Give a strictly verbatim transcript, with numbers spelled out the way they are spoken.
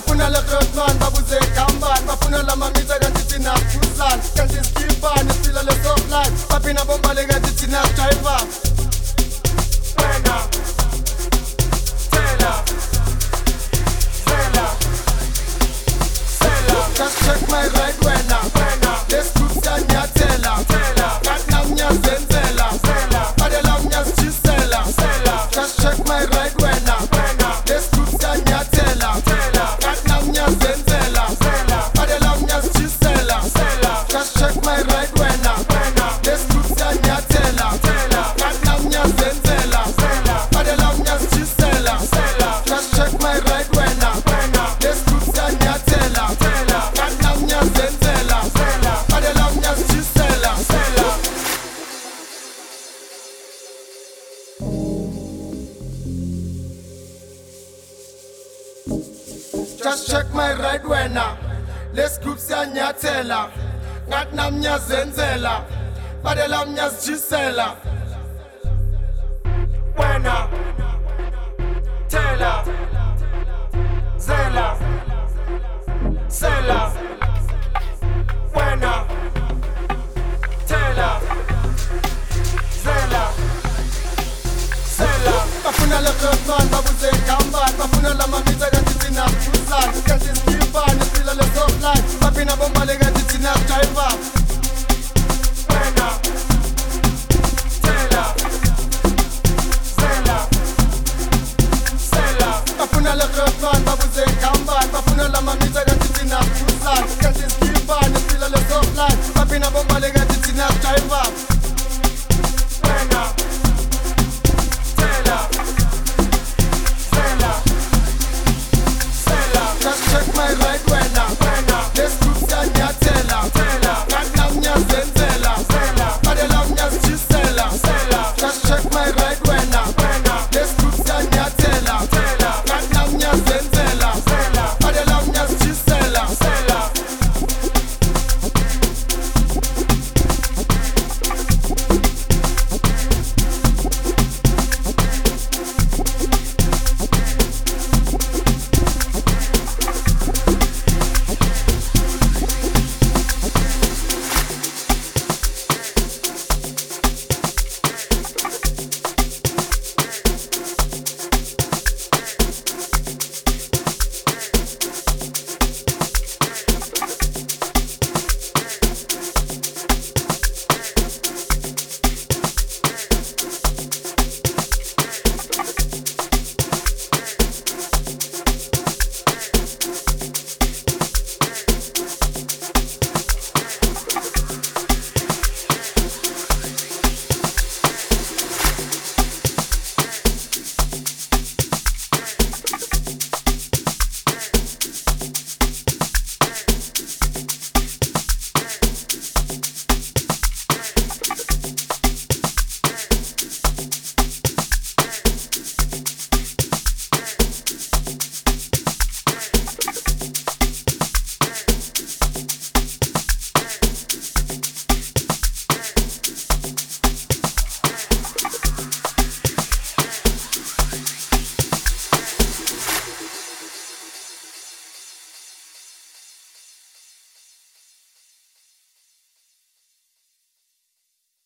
bafuna le-Grootman babuze ekambani, bafuna lamamita kanti thina khuzlani, kanti sikhipani siphila le-softline, baphina bombale kanti thina driver. Wena Tela Tela Tela, just check my right wena wena, let's group sanyatela Tela, katna mnyazenzela Tela, adela mnyazjisela Tela, just check my right wena wena, let's group sanyatela Tela, katna mnyazenzela Tela, adela mnyazjisela Tela, just check my right wena wena, let's group sanyatela Tela, katna mnyazenzela Tela, adela mnyazjisela Tela, just check my right wena wena, let's group sanyatela Tela, katna mnyazenzela Tela, adela mnyazjisela Tela. Just check my right wena, let's group siyanyatela, ngathi nami ngiyazenzela, badela mnyazijisela. Wena